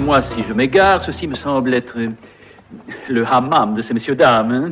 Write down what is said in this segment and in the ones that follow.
Pardonnez-moi si je m'égare, ceci me semble être le hammam de ces messieurs-dames.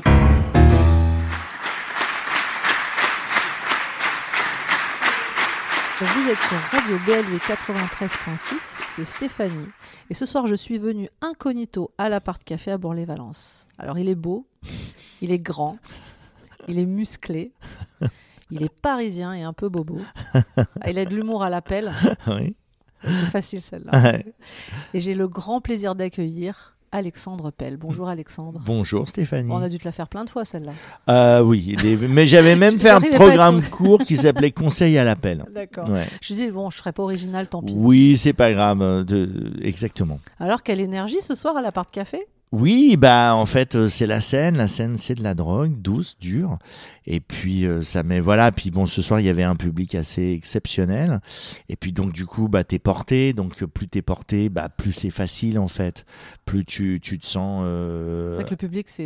Vous êtes sur Radio BLV 93.6, c'est Stéphanie. Et ce soir, je suis venue incognito à l'appart café à Bourg-les-Valences. Alors, il est beau, il est grand, il est musclé, il est parisien et un peu bobo. Il a de l'humour à l'appel. Oui. C'est facile celle-là. Ouais. Et j'ai le grand plaisir d'accueillir Alexandre Pell. Bonjour Alexandre. Bonjour Stéphanie. On a dû te la faire plein de fois celle-là. Oui, mais j'avais même fait un programme court qui s'appelait Conseil à l'appel. D'accord. Ouais. Je dis, bon, je serais pas original, tant pis. Oui, c'est pas grave, exactement. Alors, quelle énergie ce soir à l'appart café? Oui, bah en fait c'est la scène. La scène c'est de la drogue, douce, dure. Et puis ça met voilà. Puis bon, ce soir il y avait un public assez exceptionnel. Et puis donc du coup bah t'es porté. Donc plus t'es porté, bah plus c'est facile en fait. Plus tu te sens. C'est vrai que le public c'est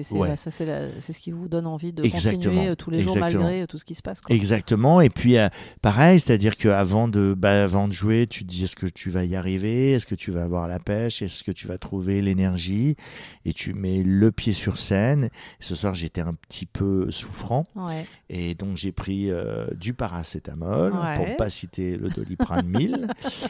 ce qui vous donne envie de continuer tous les jours malgré tout ce qui se passe. Quoi. Exactement. Et puis pareil, c'est-à-dire qu'avant de jouer, tu te dis est-ce que tu vas y arriver, est-ce que tu vas avoir la pêche, est-ce que tu vas trouver l'énergie. Et tu mets le pied sur scène. Ce soir, j'étais un petit peu souffrant. Ouais. Et donc, j'ai pris du paracétamol, pour ne pas citer le Doliprane 1000.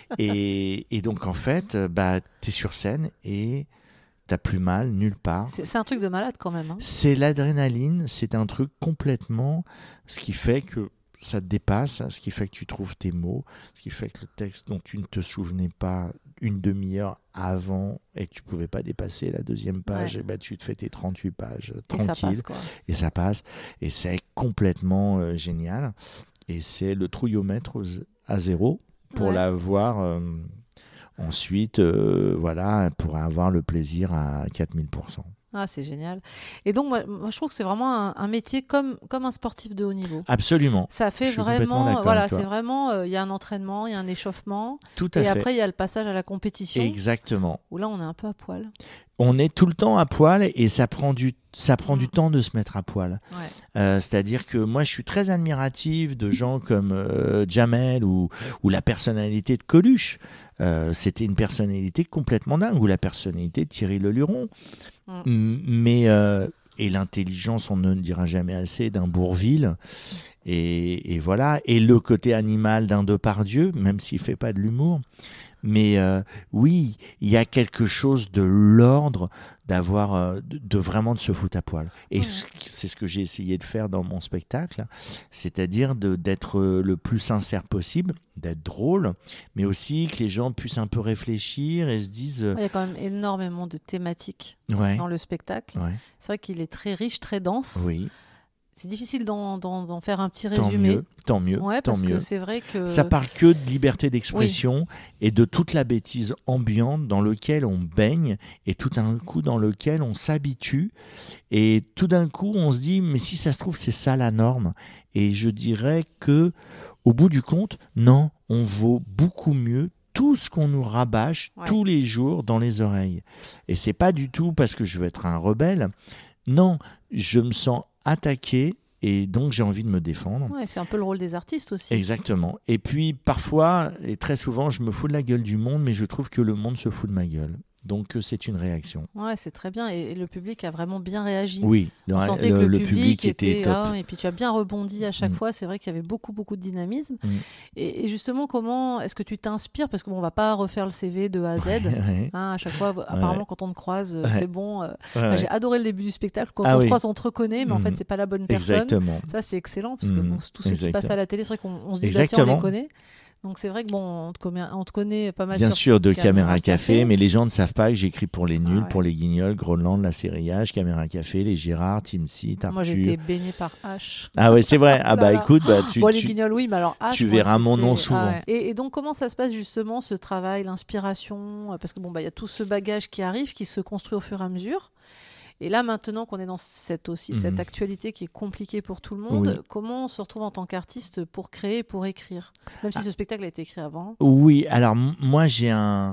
Et donc, en fait, bah, tu es sur scène et t'as plus mal nulle part. C'est un truc de malade quand même. Hein. C'est l'adrénaline. C'est un truc complètement... Ce qui fait que ça te dépasse, ce qui fait que tu trouves tes mots, ce qui fait que le texte dont tu ne te souvenais pas une demi-heure avant et que tu ne pouvais pas dépasser la deuxième page, et bah, tu te fais tes 38 pages tranquille. Et ça passe. Et c'est complètement génial. Et c'est le trouillomètre à zéro pour l'avoir ensuite, voilà, pour avoir le plaisir à 4000%. Ah, c'est génial. Et donc, moi, je trouve que c'est vraiment un métier comme un sportif de haut niveau. Absolument. Ça fait vraiment, voilà, c'est vraiment, il y a un entraînement, il y a un échauffement. Tout à fait. Et après, il y a le passage à la compétition. Exactement. Où là, on est un peu à poil. On est tout le temps à poil et ça prend du temps de se mettre à poil. Ouais. C'est-à-dire que moi, je suis très admiratif de gens comme Jamel ou la personnalité de Coluche. C'était une personnalité complètement dingue, ou la personnalité de Thierry Leluron. Mais et l'intelligence, on ne le dira jamais assez, d'un Bourvil. Et voilà. Et le côté animal d'un Depardieu, même s'il ne fait pas de l'humour. Mais oui, il y a quelque chose de l'ordre d'avoir, de vraiment de se foutre à poil. Et c'est ce que j'ai essayé de faire dans mon spectacle, c'est-à-dire d'être le plus sincère possible, d'être drôle, mais aussi que les gens puissent un peu réfléchir et se disent... Il y a quand même énormément de thématiques dans le spectacle. Ouais. C'est vrai qu'il est très riche, très dense. Oui. C'est difficile d'en faire un petit résumé. Tant mieux. Ouais, tant parce mieux. que c'est vrai que... Ça parle que de liberté d'expression et de toute la bêtise ambiante dans laquelle on baigne et tout d'un coup dans lequel on s'habitue. Et tout d'un coup, on se dit, mais si ça se trouve, c'est ça la norme. Et je dirais que, au bout du compte, non, on vaut beaucoup mieux tout ce qu'on nous rabâche tous les jours dans les oreilles. Et c'est pas du tout parce que je veux être un rebelle. Non, je me sens attaqué et donc j'ai envie de me défendre. Ouais, c'est un peu le rôle des artistes aussi. Exactement. Et puis parfois, et très souvent, je me fous de la gueule du monde, mais je trouve que le monde se fout de ma gueule. Donc c'est une réaction. Ouais, c'est très bien. Et le public a vraiment bien réagi. Oui, on sentait que le public était top. Et puis tu as bien rebondi à chaque fois. C'est vrai qu'il y avait beaucoup de dynamisme. Et justement, comment est-ce que tu t'inspires? Parce qu'on ne va pas refaire le CV de A à Z. À chaque fois, apparemment, quand on te croise, c'est bon. J'ai adoré le début du spectacle. Quand on te croise, on te reconnaît, mais en fait, c'est pas la bonne personne. Exactement. Ça, c'est excellent. Parce que tous ceux qui passent à la télé, c'est vrai qu'on se dit, bah, tiens, on les connaît. Donc c'est vrai que on te connaît pas mal. Bien sûr, de Caméra Café, mais les gens ne savent pas que j'écris pour les nuls, pour les guignols, Groenland, la Sérillage, Caméra Café, les Gérard, Timsit, Arthur. Moi j'étais baignée par H. Ah ouais, c'est vrai. Ah bah écoute, les guignols, oui, mais alors H. Tu verras mon nom souvent. Et donc comment ça se passe justement ce travail, l'inspiration? Parce que il y a tout ce bagage qui arrive, qui se construit au fur et à mesure. Et là, maintenant qu'on est dans cette actualité qui est compliquée pour tout le monde, comment on se retrouve en tant qu'artiste pour créer, pour écrire? Même si ce spectacle a été écrit avant. Oui, alors moi, j'ai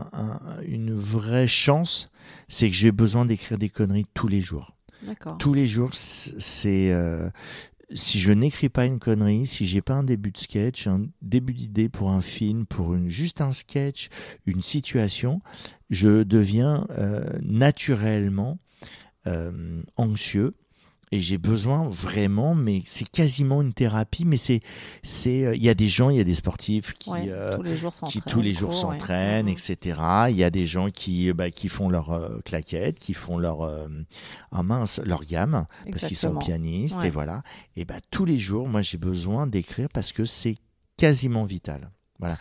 une vraie chance, c'est que j'ai besoin d'écrire des conneries tous les jours. D'accord. Tous les jours, c'est si je n'écris pas une connerie, si j'ai pas un début de sketch, un début d'idée pour un film, pour juste un sketch, une situation, je deviens naturellement anxieux. Et j'ai besoin vraiment, mais c'est quasiment une thérapie, mais il y a des gens, il y a des sportifs qui tous les jours s'entraînent, etc. Il y a des gens qui font leur claquette, qui font leur gamme, parce qu'ils sont pianistes, et voilà. Et tous les jours, moi j'ai besoin d'écrire parce que c'est quasiment vital. Voilà.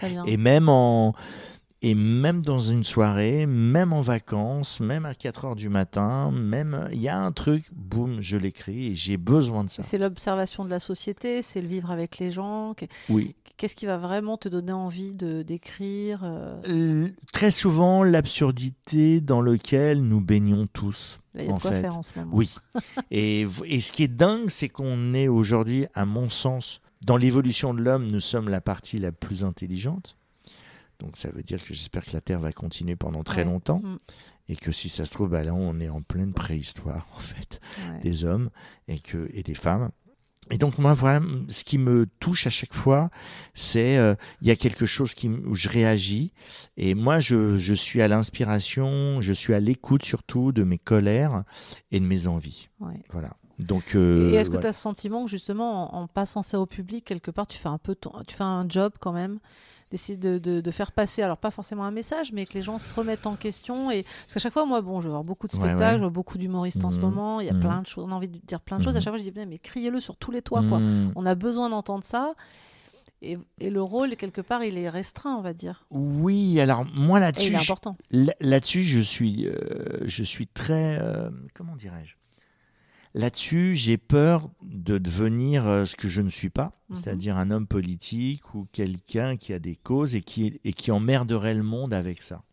Et même dans une soirée, même en vacances, même à 4h du matin, même il y a un truc, boum, je l'écris et j'ai besoin de ça. C'est l'observation de la société, c'est le vivre avec les gens. Oui. Qu'est-ce qui va vraiment te donner envie d'écrire Très souvent, l'absurdité dans laquelle nous baignons tous. Là, il y a de quoi faire en ce moment. Oui. et ce qui est dingue, c'est qu'on est aujourd'hui, à mon sens, dans l'évolution de l'homme, nous sommes la partie la plus intelligente. Donc ça veut dire que j'espère que la Terre va continuer pendant très longtemps et que si ça se trouve, là on est en pleine préhistoire en fait, des hommes et des femmes. Et donc moi voilà, ce qui me touche à chaque fois, c'est il y a quelque chose où je réagis et moi je suis à l'inspiration, je suis à l'écoute surtout de mes colères et de mes envies. Ouais. Voilà. Donc, et est-ce que tu as ce sentiment que justement en passant ça au public, quelque part tu fais un job quand même, d'essayer de faire passer, alors pas forcément un message, mais que les gens se remettent en question parce qu'à chaque fois, moi, je vais voir beaucoup de spectacles, je vois beaucoup d'humoristes en ce moment, il y a plein de choses, on a envie de dire plein de choses, à chaque fois je dis, mais criez-le sur tous les toits, quoi. On a besoin d'entendre ça. Et le rôle, quelque part, il est restreint, on va dire. Oui, alors moi là-dessus, il est important. Là-dessus, je suis très, comment dirais-je ? Là-dessus, j'ai peur de devenir ce que je ne suis pas, c'est-à-dire un homme politique ou quelqu'un qui a des causes et qui emmerderait le monde avec ça.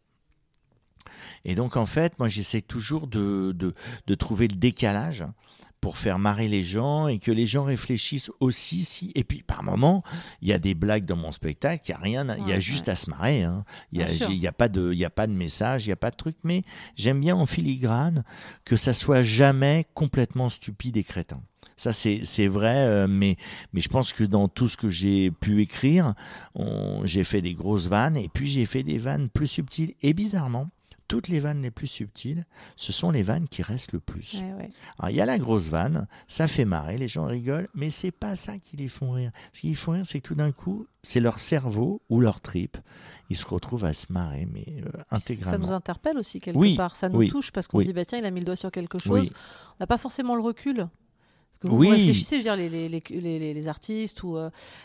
Et donc, en fait, moi, j'essaie toujours de trouver le décalage pour faire marrer les gens et que les gens réfléchissent aussi. Et puis, par moment, il y a des blagues dans mon spectacle, il y a rien, il y a juste à se marrer. Hein. Il y a pas de message, il y a pas de truc. Mais j'aime bien en filigrane que ça soit jamais complètement stupide et crétin. Ça, c'est vrai, mais je pense que dans tout ce que j'ai pu écrire, j'ai fait des grosses vannes et puis j'ai fait des vannes plus subtiles. Et bizarrement, toutes les vannes les plus subtiles, ce sont les vannes qui restent le plus. Alors, il y a la grosse vanne, ça fait marrer, les gens rigolent, mais c'est pas ça qui les font rire. Ce qui les font rire, c'est que tout d'un coup, c'est leur cerveau ou leur tripes. Ils se retrouvent à se marrer, mais intégralement. Ça nous interpelle aussi quelque part, ça nous touche parce qu'on se dit, tiens, il a mis le doigt sur quelque chose. On n'a pas forcément le recul. Que vous réfléchissez, je veux dire, les artistes ou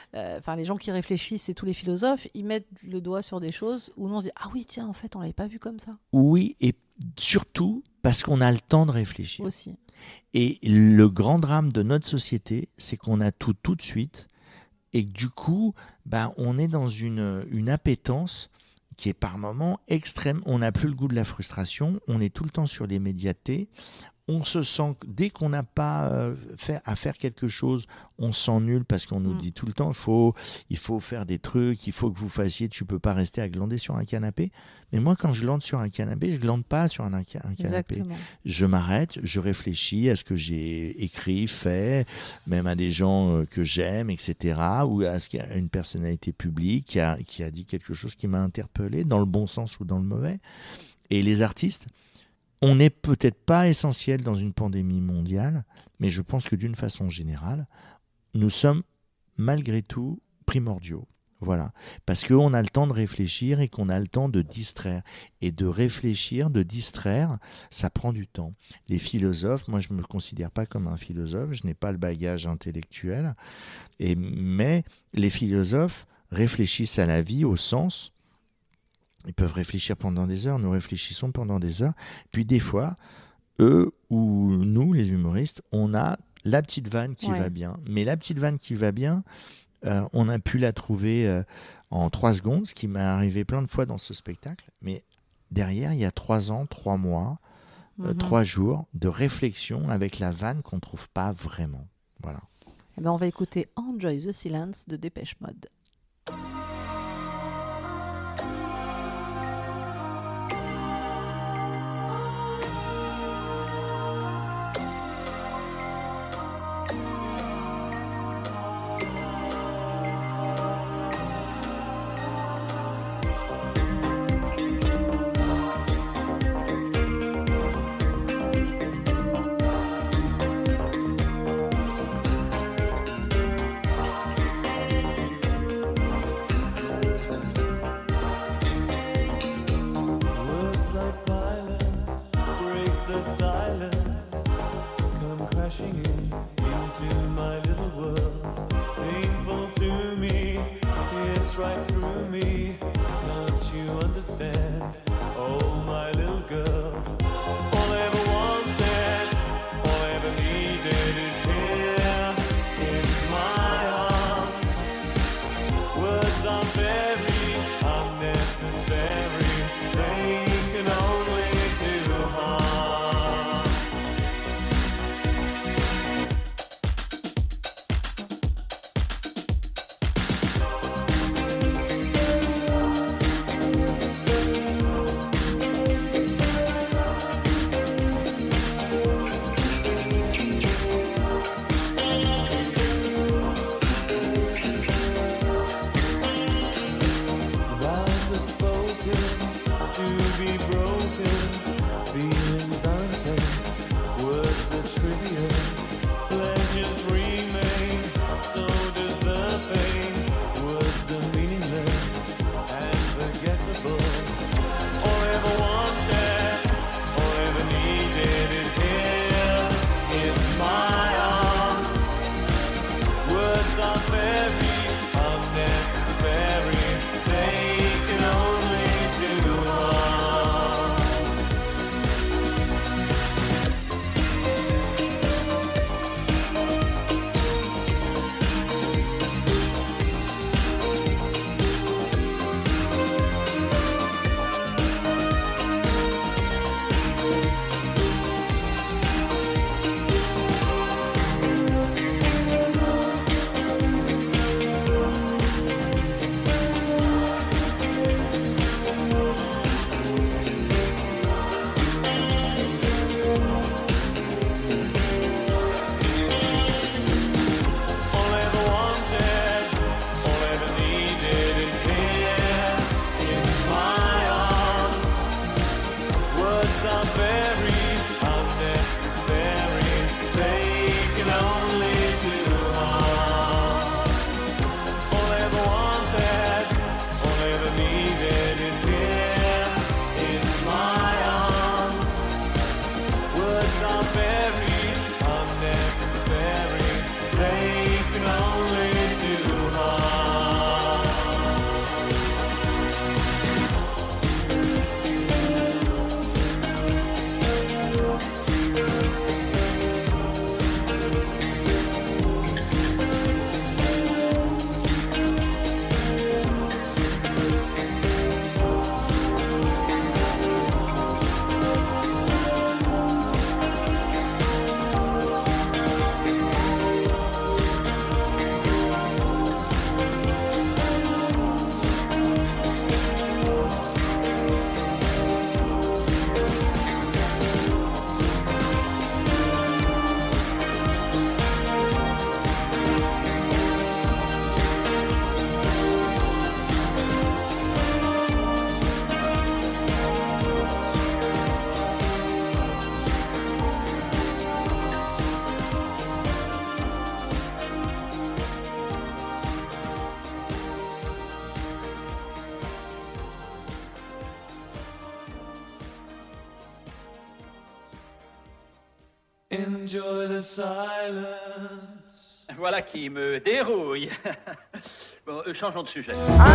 les gens qui réfléchissent et tous les philosophes, ils mettent le doigt sur des choses où nous on se dit ah oui tiens en fait on l'avait pas vu comme ça. Oui, et surtout parce qu'on a le temps de réfléchir. Aussi. Et le grand drame de notre société, c'est qu'on a tout de suite et que du coup, on est dans une appétence qui est par moments extrême. On n'a plus le goût de la frustration, on est tout le temps sur l'immédiateté. On se sent, dès qu'on n'a pas à faire quelque chose, on se sent nul parce qu'on nous dit tout le temps il faut faire des trucs, il faut que vous fassiez, tu peux pas rester à glander sur un canapé. Mais moi, quand je glande sur un canapé, je glande pas sur un canapé. Exactement. Je m'arrête, je réfléchis à ce que j'ai écrit, fait, même à des gens que j'aime, etc. Ou à une personnalité publique qui a dit quelque chose qui m'a interpellé, dans le bon sens ou dans le mauvais. Et les artistes, on n'est peut-être pas essentiel dans une pandémie mondiale, mais je pense que d'une façon générale, nous sommes malgré tout primordiaux. Voilà. Parce qu'on a le temps de réfléchir et qu'on a le temps de distraire. Et de réfléchir, de distraire, ça prend du temps. Les philosophes, moi je ne me considère pas comme un philosophe, je n'ai pas le bagage intellectuel, mais les philosophes réfléchissent à la vie, au sens. Ils peuvent réfléchir pendant des heures, nous réfléchissons pendant des heures. Puis des fois, eux ou nous, les humoristes, on a la petite vanne qui va bien. Mais la petite vanne qui va bien, on a pu la trouver en 3 secondes, ce qui m'est arrivé plein de fois dans ce spectacle. Mais derrière, il y a 3 ans, 3 mois, 3 jours de réflexion avec la vanne qu'on ne trouve pas vraiment. Voilà. Et on va écouter Enjoy the Silence de Dépêche Mode. the silence, come crashing into my little world. Painful to me, it's right through me. Can't you understand? Oh, my little girl. All I ever wanted, all I ever needed is here in my arms. Words are very unnecessary. They can only do harm. Vows are spoken to be broken. Feelings are intense, words are trivial. Pleasures remain, so does the pain. Words are meaningless and forgettable. All I ever wanted, all I ever needed is here in my arms. Words are very unnecessary. They can only do harm. All I ever wanted, all I ever needed is here in my arms. Words are very unnecessary. They can only do harm. All I ever wanted, all I ever needed is here in my arms. Words are very unnecessary. They can only do harm. Enjoy the silence. Voilà qui me dérouille. Bon, changeons de sujet.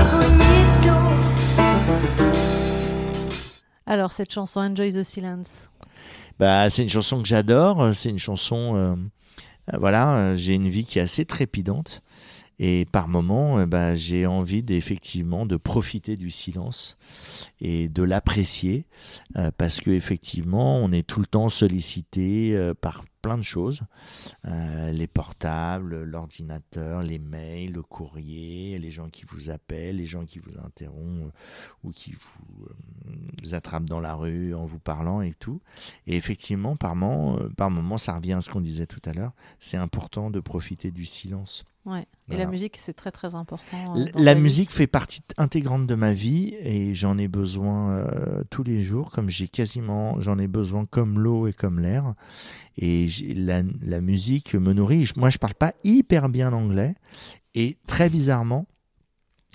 Alors, cette chanson Enjoy the Silence. Bah, c'est une chanson que j'adore. C'est une chanson, voilà, j'ai une vie qui est assez trépidante. Et par moments, j'ai envie effectivement de profiter du silence et de l'apprécier parce que effectivement, on est tout le temps sollicité par plein de choses, les portables, l'ordinateur, les mails, le courrier, les gens qui vous appellent, les gens qui vous interrompent ou qui vous attrapent dans la rue en vous parlant et tout. Et effectivement, par moment, ça revient à ce qu'on disait tout à l'heure, c'est important de profiter du silence. Ouais. Et Voilà. la musique, c'est très très important. La musique fait partie intégrante de ma vie et j'en ai besoin tous les jours, comme j'en ai besoin comme l'eau et comme l'air. Et la musique me nourrit. Moi, je parle pas hyper bien l'anglais et très bizarrement,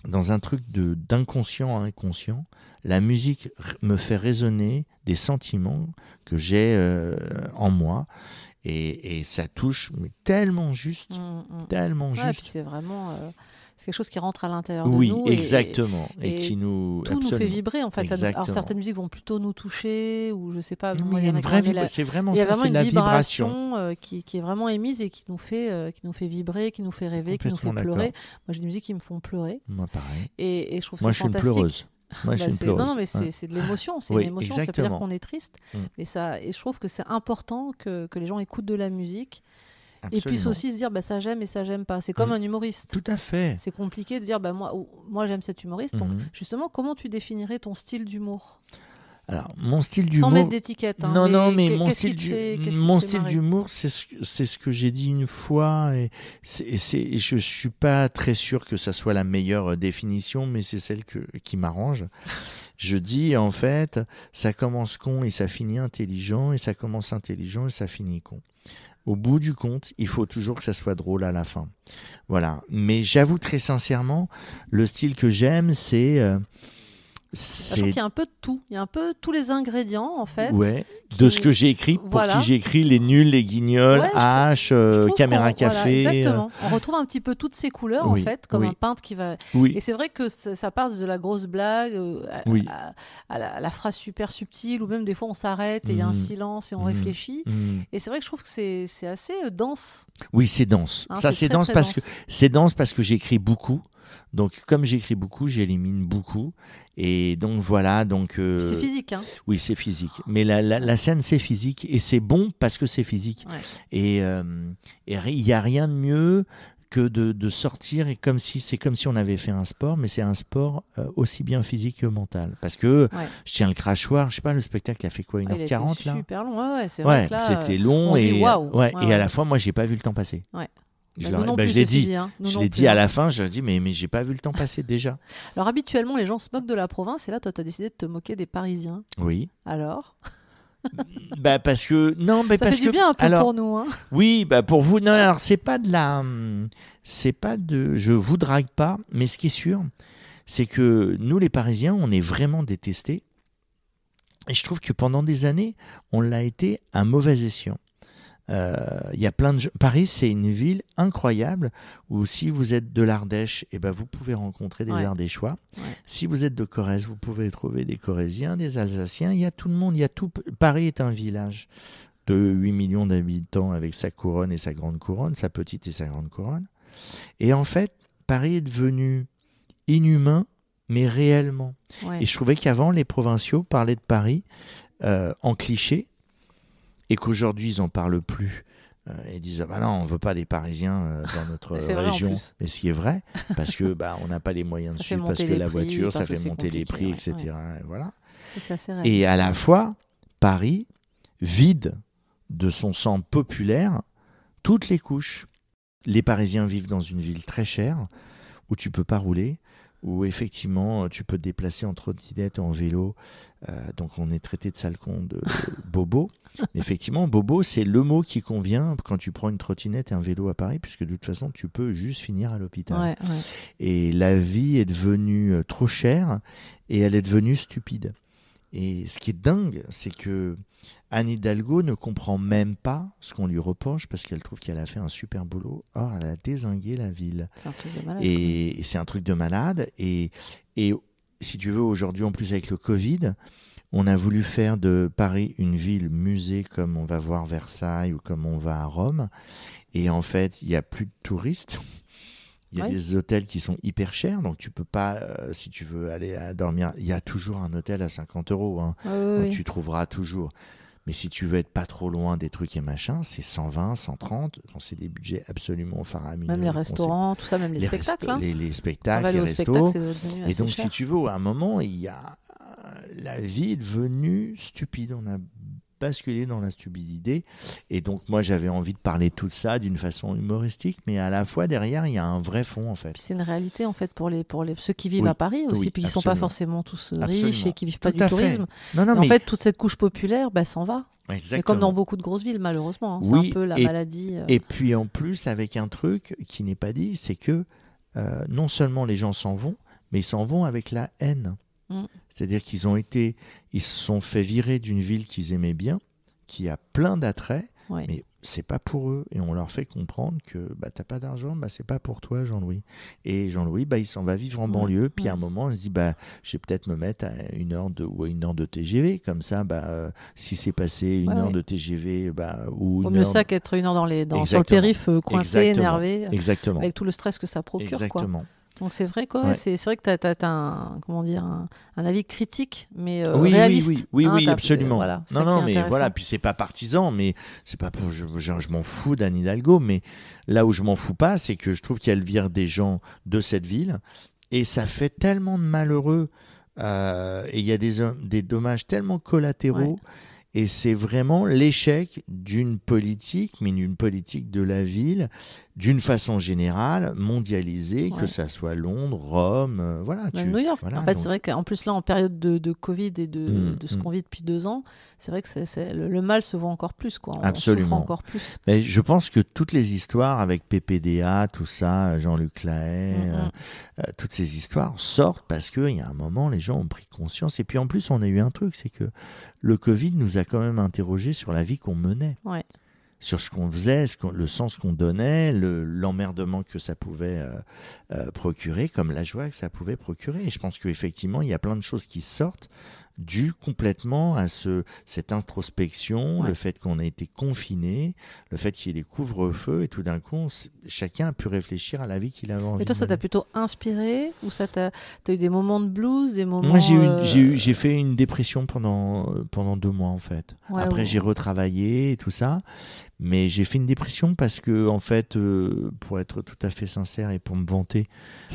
dans un truc d'inconscient à inconscient, la musique me fait résonner des sentiments que j'ai en moi. Et ça touche, mais tellement juste, tellement Ouais, juste. puis c'est vraiment c'est quelque chose qui rentre à l'intérieur de Oui, nous. exactement. Et qui nous. Tout nous fait absolument. vibrer, en fait. Alors, Exactement. certaines musiques vont plutôt nous toucher, ou je sais pas. Non, moi, mais il y a en une qui vraie vont aimer c'est vraiment il y a ça, vraiment c'est une la vibration. vibration qui est vraiment émise et qui nous fait vibrer, qui nous fait rêver, qui nous fait Complètement pleurer. d'accord. Moi, j'ai des musiques qui me font pleurer. Moi, pareil. Et je trouve Moi, ça je suis une fantastique. pleureuse. Moi, je suis une C'est- pleureuse. non, mais Ouais. c'est de l'émotion, c'est Oui, une émotion, ça veut pas dire exactement. qu'on est triste, Mm. mais ça, et je trouve que c'est important que les gens écoutent de la musique et puissent Absolument. aussi se dire bah, ça j'aime et ça j'aime pas. C'est comme un humoriste. Tout à fait. C'est compliqué de dire bah, moi j'aime cet humoriste. Donc Mhm. justement, comment tu définirais ton style d'humour? Alors, mon style Sans d'humour. mettre d'étiquette. Hein, Non, mais qu'est- mon qu'est-ce qui style te fait- qu'est-ce qui te mon fait style marrer d'humour, c'est ce que j'ai dit une fois. Et je suis pas très sûr que ça soit la meilleure définition, mais c'est celle qui m'arrange. Je dis, en fait, ça commence con et ça finit intelligent, et ça commence intelligent et ça finit con. Au bout du compte, il faut toujours que ça soit drôle à la fin. Voilà. Mais j'avoue très sincèrement, le style que j'aime, c'est Je trouve qu'il y a un peu de tout. Il y a un peu tous les ingrédients, en fait. ouais, qui- de ce que j'ai écrit, pour Voilà. qui j'ai écrit les nuls, les guignols, Ouais, H, Je trouve caméra qu'on- voilà, café. exactement. On retrouve un petit peu toutes ces couleurs, Oui, en fait, comme oui. un peintre qui va... Oui, Et c'est vrai que ça part de la grosse blague Oui. à la phrase super subtile, ou même des fois on s'arrête et il y a un Mhm. silence et on Mhm. réfléchit. Mm. Et c'est vrai que je trouve que c'est assez dense. Oui, c'est dense. Hein, Ça, c'est c'est très, dense très parce dense. que c'est dense parce que j'écris beaucoup. Donc, comme j'écris beaucoup, j'élimine beaucoup. Et donc voilà. Donc C'est physique, hein. oui, c'est physique. Mais la scène, c'est physique et c'est bon parce que c'est physique. Ouais. Et il y a rien de mieux que de sortir et comme si on avait fait un sport, mais c'est un sport aussi bien physique que mental. Parce que Ouais. je tiens le crachoir. Je sais pas, le spectacle il a fait quoi, Il a été 1h40 là. super long. Ouais, c'est vrai Ouais, que là, c'était long on se et dit waouh. ouais, Ouais, et ouais. à la fois, moi, j'ai pas vu le temps passer. Ouais. Je Bah, leur- nous non bah, plus, je l'ai ceci dit. hein. Nous Je non l'ai plus, dit à hein. la fin, je leur dis mais j'ai pas vu le temps passer déjà. Alors habituellement, les gens se moquent de la province et là, toi, tu as décidé de te moquer des Parisiens. Oui. Alors Bah parce que non, mais ça parce fait du que bien un peu alors pour nous. Hein. oui, bah pour vous non, alors c'est pas je vous drague pas, mais ce qui est sûr, c'est que nous les Parisiens, on est vraiment détestés. Et je trouve que pendant des années, on l'a été à mauvais escient. Il y a plein de Paris, c'est une ville incroyable où si vous êtes de l'Ardèche, eh ben vous pouvez rencontrer des Ouais. Ardéchois. Ouais. Si vous êtes de Corrèze, vous pouvez trouver des Corréziens, des Alsaciens. Il y a tout le monde. Il y a tout. Paris est un village de 8 millions d'habitants avec sa couronne et sa grande couronne, sa petite et sa grande couronne. Et en fait, Paris est devenu inhumain, mais réellement. Ouais. Et je trouvais qu'avant, les provinciaux parlaient de Paris en cliché et qu'aujourd'hui, ils n'en parlent plus. Ils disent ah bah non, on veut pas des Parisiens dans notre C'est vrai, en région. plus. Mais ce qui est vrai, parce que on n'a pas les moyens de Ça fait suivre, parce monter que les la prix, voiture, ça parce que fait c'est monter les prix, compliqué, etc. Et voilà. Et c'est assez Et réaliste. à la fois, Paris vide de son sang populaire toutes les couches. Les Parisiens vivent dans une ville très chère où tu peux pas rouler, où effectivement tu peux te déplacer en trottinette ou en vélo. Donc on est traité de sale con, de bobo. Mais effectivement, bobo, c'est le mot qui convient quand tu prends une trottinette et un vélo à Paris, puisque de toute façon, tu peux juste finir à l'hôpital. Ouais, ouais. Et la vie est devenue trop chère et elle est devenue stupide. Et ce qui est dingue, c'est que Anne Hidalgo ne comprend même pas ce qu'on lui reproche parce qu'elle trouve qu'elle a fait un super boulot. Or, elle a dézingué la ville. C'est un truc de malade. Et c'est un truc de malade. Et si tu veux, aujourd'hui, en plus avec le Covid, on a voulu faire de Paris une ville musée comme on va voir Versailles ou comme on va à Rome. Et en fait, il n'y a plus de touristes. Il y a Oui. des hôtels qui sont hyper chers, donc tu peux pas, si tu veux aller à dormir, il y a toujours un hôtel à 50 €. Hein. Ouais, ouais, Donc, ouais. tu trouveras toujours. Mais si tu veux être pas trop loin des trucs et machin, c'est 120, 130. Donc, c'est des budgets absolument faramineux. Même les restaurants, tout ça, même les spectacles. Hein. Les On spectacles, va aller les au restos. spectacle, c'est devenu Et assez donc, cher. si tu veux, à un moment, il y a la vie est devenue stupide. On a basculé dans la stupidité. Et donc, moi, j'avais envie de parler de tout ça d'une façon humoristique, mais à la fois, derrière, il y a un vrai fond, en fait. Puis c'est une réalité en fait pour ceux qui vivent Oui, à Paris aussi, oui, puis qui ne sont pas absolument. forcément tous riches Absolument. et qui vivent pas Tout du à fait. tourisme. Non, non, En mais fait, toute cette couche populaire, s'en va. exactement. Mais comme dans beaucoup de grosses villes, malheureusement. Hein. C'est Oui, un peu la et- maladie. Et puis, en plus, avec un truc qui n'est pas dit, c'est que non seulement les gens s'en vont, mais ils s'en vont avec la haine. C'est-à-dire ils se sont fait virer d'une ville qu'ils aimaient bien, qui a plein d'attraits, mais c'est pas pour eux. Et on leur fait comprendre que t'as pas d'argent, c'est pas pour toi, Jean-Louis. Et Jean-Louis, il s'en va vivre en banlieue. Puis à un moment, on se dit, je vais peut-être me mettre à 1 heure de TGV. Comme ça, si c'est passé 1 heure de TGV, ou Vaut une mieux heure... ça qu'être 1 heure sur le périph, coincé, énervé, Exactement. avec tout le stress que ça procure. Exactement. Quoi. Donc c'est vrai c'est vrai que tu as un avis critique, mais oui, réaliste. Oui, absolument. Non, mais voilà, puis c'est pas partisan, mais c'est pas pour je m'en fous d'Anne Hidalgo, mais là où je m'en fous pas, c'est que je trouve qu'elle vire des gens de cette ville, et ça fait tellement de malheureux, et il y a des dommages tellement collatéraux. Et c'est vraiment l'échec d'une politique, mais d'une politique de la ville, d'une façon générale, mondialisée, que ça soit Londres, Rome, voilà. Même New York. En fait, c'est vrai qu'en plus, là, en période de Covid et de ce qu'on vit depuis 2 ans, c'est vrai que le mal se voit encore plus, quoi. Absolument. On souffre encore plus. Mais je pense que toutes les histoires avec PPDA, tout ça, Jean-Luc Lahaye, toutes ces histoires sortent parce qu'il y a un moment, les gens ont pris conscience. Et puis en plus, on a eu un truc, c'est que le Covid nous a quand même interrogés sur la vie qu'on menait. Sur ce qu'on faisait, le sens qu'on donnait, l'emmerdement que ça pouvait procurer, comme la joie que ça pouvait procurer. Et je pense qu'effectivement, il y a plein de choses qui sortent dû complètement à cette introspection, le fait qu'on a été confiné, le fait qu'il y ait des couvre-feux, et tout d'un coup, chacun a pu réfléchir à la vie qu'il avait envie. Et toi, ça t'a plutôt inspiré, ou t'as eu des moments de blues, des moments... Moi, j'ai fait une dépression pendant 2 mois, en fait. Après, j'ai retravaillé et tout ça. Mais j'ai fait une dépression parce que, en fait, pour être tout à fait sincère et pour me vanter,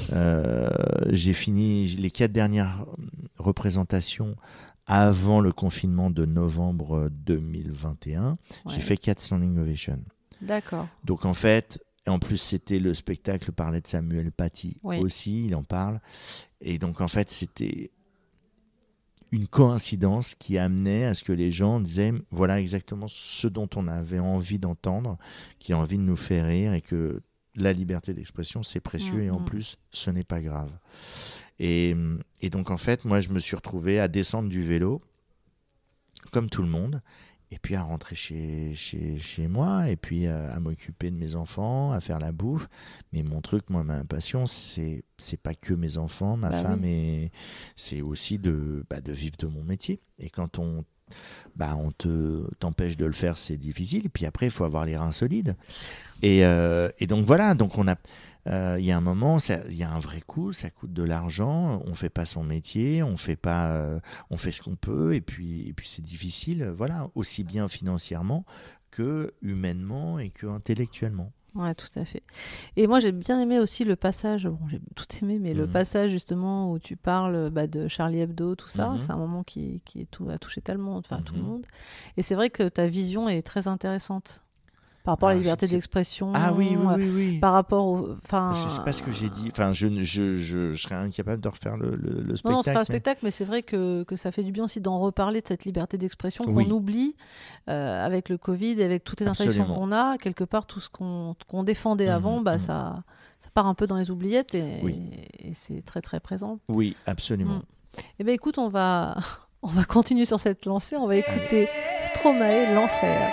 j'ai fini les 4 dernières représentations avant le confinement de novembre 2021. J'ai fait 4 standing ovations. D'accord. Donc, en fait, en plus, c'était le spectacle parlait de Samuel Paty aussi, il en parle. Et donc, en fait, c'était une coïncidence qui amenait à ce que les gens disaient voilà exactement ce dont on avait envie d'entendre, qui a envie de nous faire rire, et que la liberté d'expression c'est précieux et en plus ce n'est pas grave. Et donc en fait moi je me suis retrouvé à descendre du vélo comme tout le monde, et puis à rentrer chez moi, et puis à m'occuper de mes enfants, à faire la bouffe. Mais mon truc, moi, ma passion, c'est pas que mes enfants, ma femme, et c'est aussi de vivre de mon métier. Et quand on t'empêche de le faire, c'est difficile. Et puis après, il faut avoir les reins solides. Et donc voilà, donc on a... Il y a un moment, il y a un vrai coût, ça coûte de l'argent, on fait pas son métier, on fait ce qu'on peut, et puis c'est difficile, voilà, aussi bien financièrement que humainement et que intellectuellement. Ouais, tout à fait. Et moi, j'ai bien aimé aussi le passage, j'ai tout aimé, mais le passage justement où tu parles de Charlie Hebdo, tout ça, c'est un moment qui a touché tellement, tout le monde. Et c'est vrai que ta vision est très intéressante. Par rapport à la liberté d'expression. Ah oui. Par rapport je sais pas ce que j'ai dit. Enfin, je serais incapable de refaire le spectacle. Non, c'est pas un spectacle, mais c'est vrai que ça fait du bien aussi d'en reparler de cette liberté d'expression qu'on oublie avec le Covid et avec toutes les interdictions qu'on a. Quelque part, tout ce qu'on défendait avant, ça part un peu dans les oubliettes et c'est très très présent. Oui, absolument. Eh bien, écoute, on va continuer sur cette lancée. On va écouter Stromae, L'Enfer.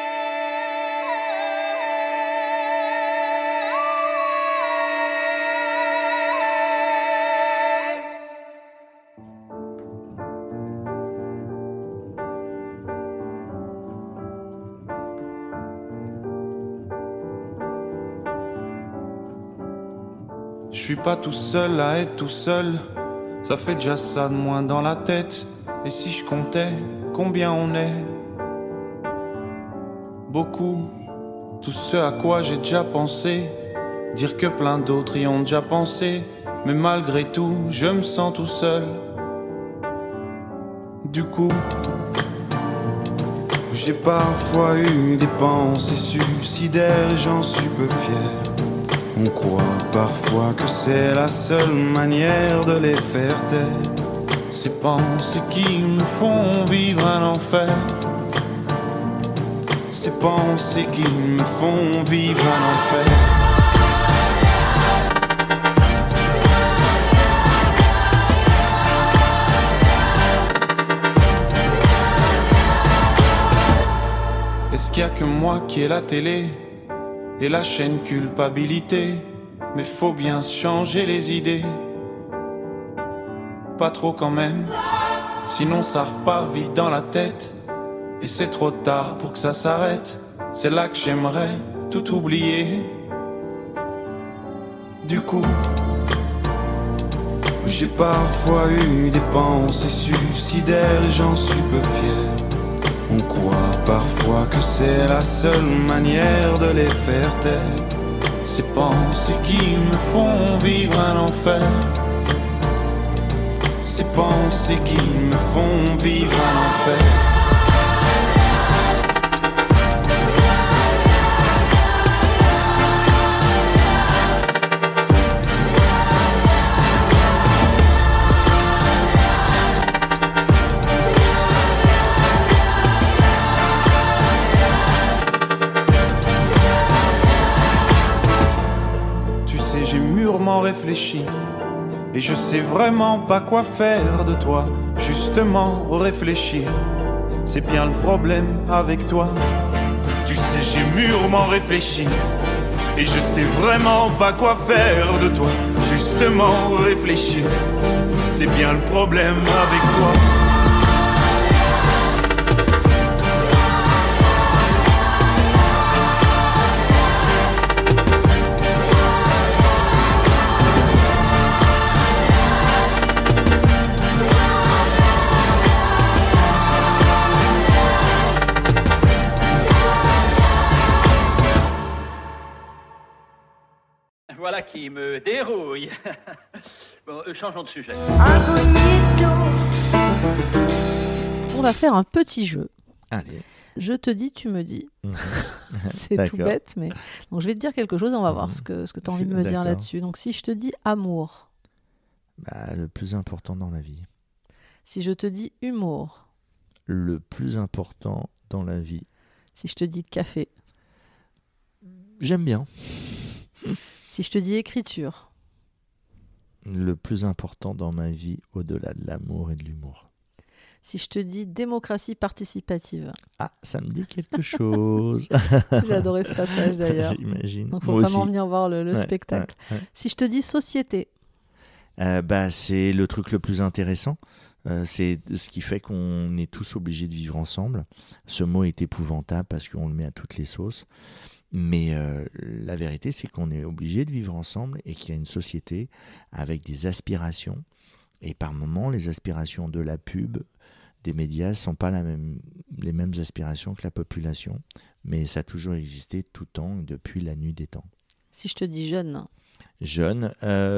Je suis pas tout seul à être tout seul, ça fait déjà ça de moins dans la tête. Et si je comptais combien on est? Beaucoup, tout ce à quoi j'ai déjà pensé, dire que plein d'autres y ont déjà pensé. Mais malgré tout, je me sens tout seul. Du coup, j'ai parfois eu des pensées suicidaires, j'en suis peu fier. On croit parfois que c'est la seule manière de les faire taire. Ces pensées qui nous font vivre un enfer. Ces pensées qui me font vivre un enfer. Est-ce qu'il y a que moi qui ai la télé et la chaîne culpabilité? Mais faut bien se changer les idées. Pas trop quand même, sinon ça repart vite dans la tête. Et c'est trop tard pour que ça s'arrête. C'est là que j'aimerais tout oublier. Du coup, j'ai parfois eu des pensées suicidaires et j'en suis peu fier. On croit parfois que c'est la seule manière de les faire taire. Ces pensées qui me font vivre un enfer. Ces pensées qui me font vivre un enfer. J'ai mûrement réfléchi et je sais vraiment pas quoi faire de toi. Justement réfléchir, c'est bien le problème avec toi. Tu sais, j'ai mûrement réfléchi et je sais vraiment pas quoi faire de toi. Justement réfléchir, c'est bien le problème avec toi. Voilà qui me dérouille. Bon, changeons de sujet. On va faire un petit jeu. Allez. Je te dis, tu me dis. C'est D'accord. tout bête, mais... Donc, je vais te dire quelque chose et on va voir ce que tu as envie de me dire D'accord. là-dessus. Donc, si je te dis amour, Le plus important dans la vie. si je te dis humour, Le plus important dans la vie. si je te dis café, J'aime bien. si je te dis écriture, Le plus important dans ma vie, au-delà de l'amour et de l'humour. si je te dis démocratie participative. Ah, ça me dit quelque chose. J'ai adoré ce passage d'ailleurs. J'imagine. Donc, il faut Moi vraiment aussi. venir voir le Ouais, spectacle. ouais. Si je te dis société, C'est le truc le plus intéressant. C'est ce qui fait qu'on est tous obligés de vivre ensemble. Ce mot est épouvantable parce qu'on le met à toutes les sauces. Mais la vérité, c'est qu'on est obligé de vivre ensemble et qu'il y a une société avec des aspirations. Et par moments, les aspirations de la pub, des médias, ne sont pas les mêmes aspirations que la population. Mais ça a toujours existé tout temps, depuis la nuit des temps. si je te dis jeune, Jeune,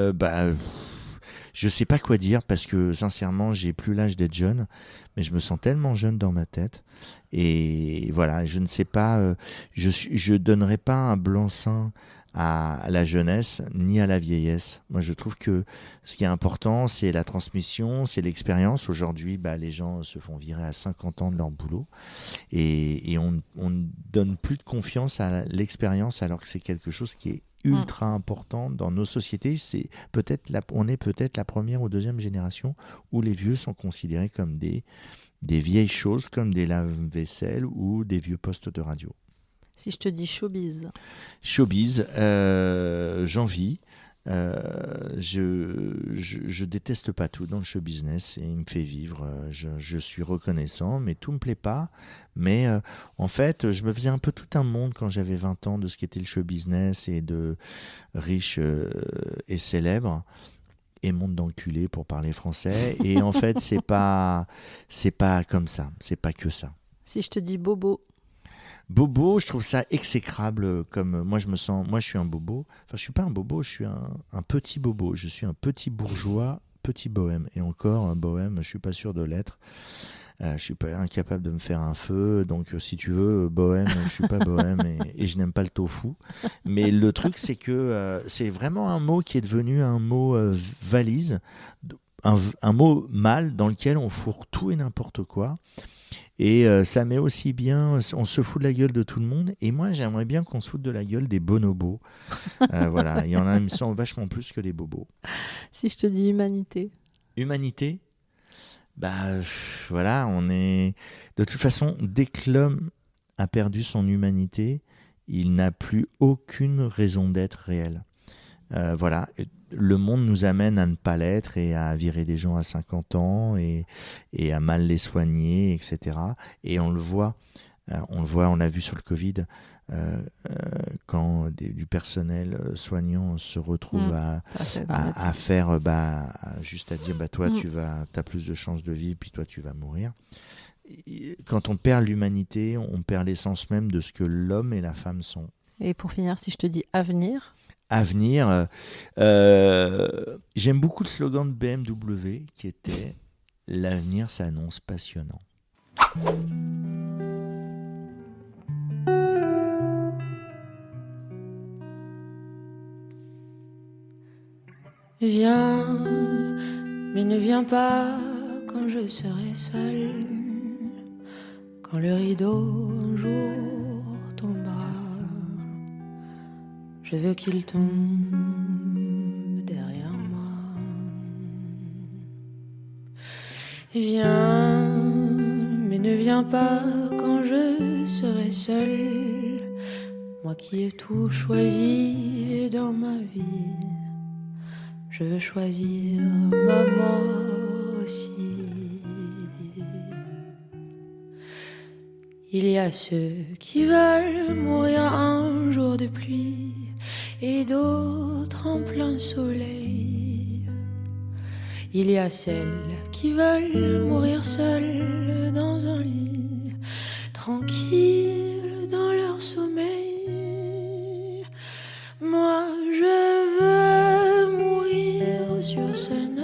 je sais pas quoi dire parce que sincèrement, j'ai plus l'âge d'être jeune, mais je me sens tellement jeune dans ma tête. Et voilà, je ne sais pas, je donnerai pas un blanc-seing à la jeunesse ni à la vieillesse. Moi, je trouve que ce qui est important, c'est la transmission, c'est l'expérience. Aujourd'hui, les gens se font virer à 50 ans de leur boulot et on ne donne plus de confiance à l'expérience alors que c'est quelque chose qui est ultra important dans nos sociétés. On est peut-être la première ou deuxième génération où les vieux sont considérés comme des vieilles choses, comme des lave-vaisselle ou des vieux postes de radio. si je te dis showbiz, Showbiz, j'en vis. Je déteste pas tout dans le show business et il me fait vivre. Je suis reconnaissant, mais tout me plaît pas. Mais en fait, je me faisais un peu tout un monde quand j'avais 20 ans de ce qu'était le show business et de riches et célèbres. Et monde d'enculé pour parler français. Et en fait, c'est pas comme ça. C'est pas que ça. si je te dis bobo, Bobo, je trouve ça exécrable. Comme moi, je suis un bobo. Enfin, je suis pas un bobo, je suis un petit bobo. Je suis un petit bourgeois, petit bohème. Et encore, un bohème, je suis pas sûr de l'être. Je suis pas incapable de me faire un feu. Donc, si tu veux, bohème, je suis pas bohème et je n'aime pas le tofu. Mais le truc, c'est que c'est vraiment un mot qui est devenu un mot valise, un mot mal dans lequel on fourre tout et n'importe quoi. Et ça met aussi bien, on se fout de la gueule de tout le monde. Et moi, j'aimerais bien qu'on se foute de la gueule des bonobos. Voilà, il y en a, ils me semblent vachement plus que les bobos. si je te dis humanité, Humanité, voilà, on est... De toute façon, dès que l'homme a perdu son humanité, il n'a plus aucune raison d'être réelle. Voilà, le monde nous amène à ne pas l'être et à virer des gens à 50 ans et à mal les soigner, etc. Et on le voit, on l'a vu sur le Covid, quand du personnel soignant se retrouve à faire, juste à dire, toi tu as plus de chances de vie, puis toi tu vas mourir. Quand on perd l'humanité, on perd l'essence même de ce que l'homme et la femme sont. Et pour finir, si je te dis avenir, j'aime beaucoup le slogan de BMW qui était « L'avenir s'annonce passionnant ». Viens, mais ne viens pas quand je serai seule, quand le rideau un jour tombera. Je veux qu'il tombe derrière moi. Viens, mais ne viens pas quand je serai seule, moi qui ai tout choisi dans ma vie. Je veux choisir ma mort aussi. Il y a ceux qui veulent mourir un jour de pluie et d'autres en plein soleil. Il y a celles qui veulent mourir seules dans un lit, tranquilles dans leur sommeil. Moi je veux mourir sur scène,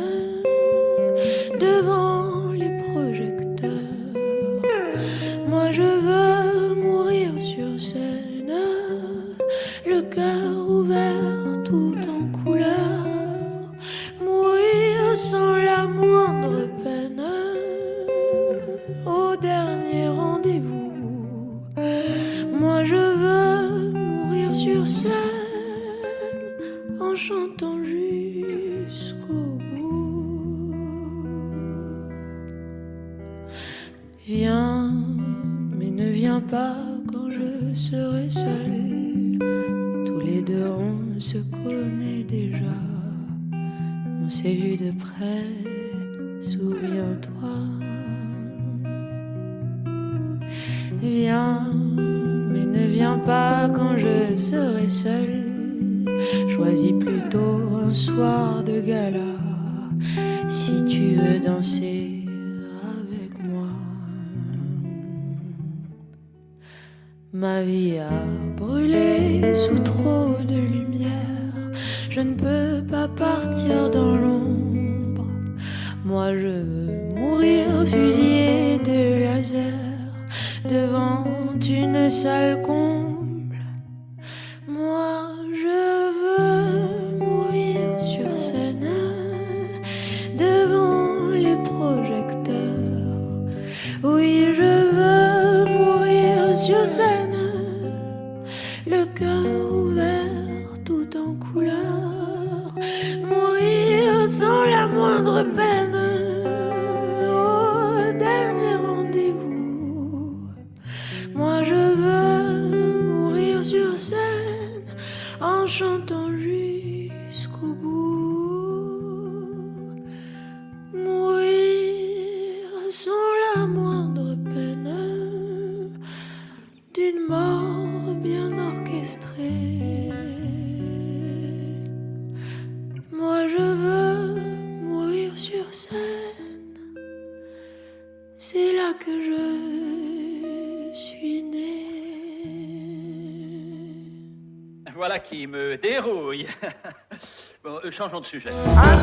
devant les projecteurs. Moi je veux mourir sur scène, le cœur ouvert tout en couleur, mourir sans la moindre peine, au dernier rendez-vous. Moi je veux mourir sur scène, en chantant jusqu'au bout. Viens, mais ne viens pas quand je serai seule. Tous les deux on se connaît déjà, on s'est vu de près, souviens-toi. Viens, mais ne viens pas quand je serai seule. Choisis plutôt un soir de gala, si tu veux danser avec moi. Ma vie a brûlé sous trop de lumière, je ne peux pas partir dans l'ombre. Moi je veux mourir fusillé de laser devant une salle comble. Moi je veux mourir sur scène, devant les projecteurs. Oui, je veux mourir sur scène, le cœur ouvert tout en couleur, mourir sans la moindre peine, au dernier rendez-vous. Moi je veux mourir sur scène, en chantant jusqu'au bout, mourir sans la moindre peine, d'une mort bien orchestrée. Moi je veux mourir sur scène, c'est là que je suis née. Voilà qui me dérouille. Bon, changeons de sujet.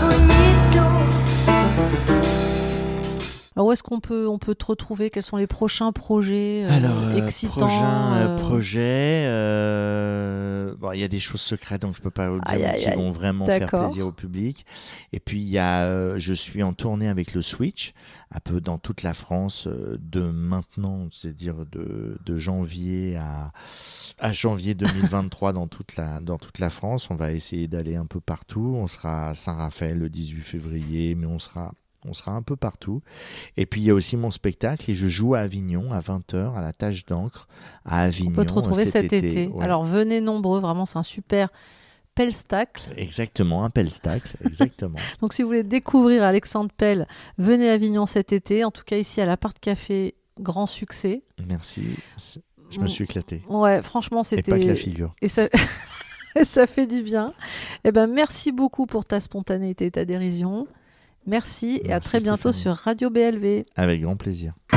Alors où est-ce qu'on peut te retrouver? Quels sont les prochains projets excitants? Projets, il y a des choses secrètes, donc je ne peux pas vous le dire, qui vont vraiment faire plaisir au public. Et puis, je suis en tournée avec le Switch, un peu dans toute la France, de maintenant, c'est-à-dire de janvier à janvier 2023 dans toute la France. On va essayer d'aller un peu partout. On sera à Saint-Raphaël le 18 février, mais on sera On sera un peu partout. Et puis, il y a aussi mon spectacle et je joue à Avignon à 20h à la Tache d'encre à Avignon. On peut te retrouver cet été. Ouais. Alors, venez nombreux. Vraiment, c'est un super Pelstacle. Exactement, un Pelstacle. Exactement. Donc, si vous voulez découvrir Alexandre Pell, venez à Avignon cet été. En tout cas, ici à l'Appart Café, grand succès. Merci. Je me suis éclaté. Ouais, franchement, c'était... Et pas que la figure. Et ça... ça fait du bien. Eh ben, merci beaucoup pour ta spontanéité et ta dérision. Merci et à très bientôt Stéphanie. sur Radio BLV. Avec grand plaisir.